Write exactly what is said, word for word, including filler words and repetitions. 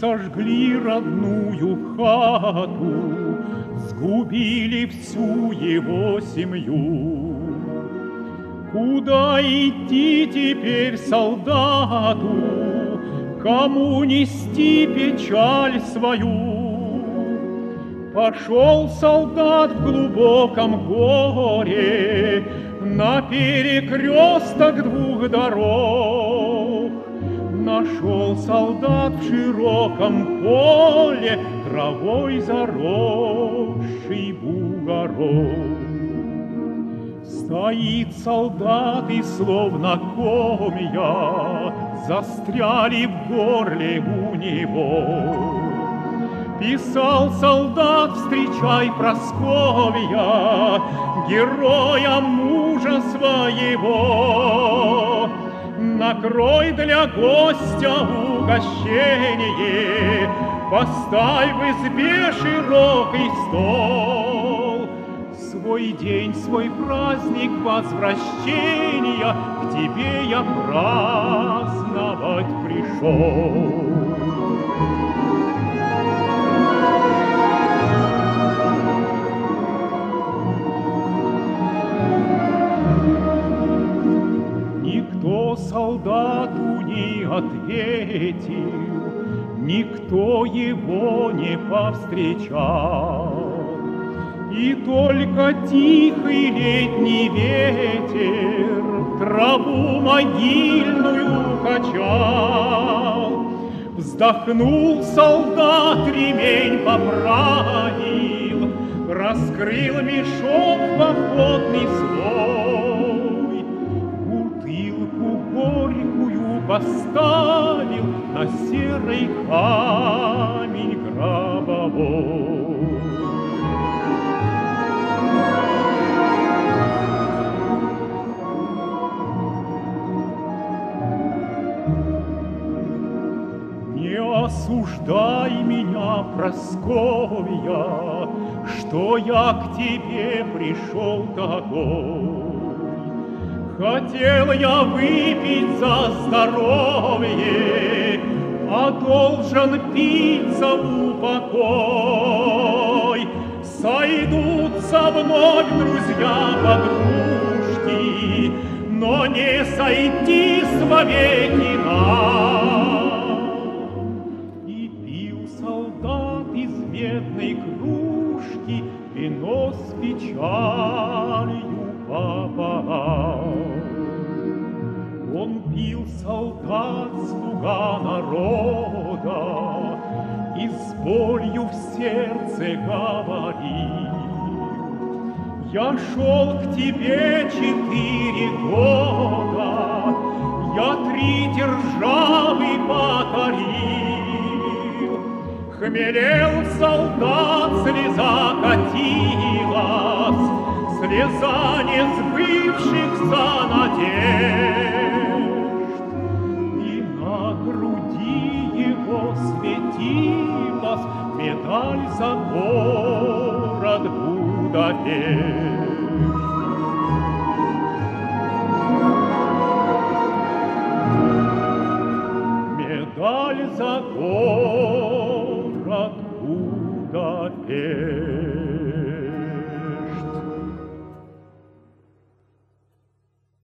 Сожгли родную хату, сгубили всю его семью. Куда идти теперь солдату, кому нести печаль свою? Пошел солдат в глубоком горе на перекресток двух дорог. Нашел солдат в широком поле травой заросший бугорок. Стоит солдат, и словно комья застряли в горле у него. Писал солдат, встречай, Прасковья, героя мужа своего. Накрой для гостя угощение, поставь в избе широкий стол. Свой день, свой праздник возвращения к тебе я праздновать пришел. Никто солдату не ответил, никто его не повстречал. И только тихий летний ветер траву могильную качал. Вздохнул солдат, ремень поправил, раскрыл мешок походный свой. Бутылку горькую поставил на серый камень гробовой. Не осуждай меня, Прасковья, что я к тебе пришел такой. Хотел я выпить за здоровье, а должен пить за упокой. Сойдутся вновь друзья-подружки, но не сойтись вовеки нам. И пил солдат из медной кружки вино с печалью пополам. Он пил, солдат, слуга народа, и с болью в сердце говорил: я шел к тебе четыре года, я три державы покорил. Хмелел солдат, слеза катилась, слеза несбывшихся надежд. И на груди его светилась медаль за город Будапешт.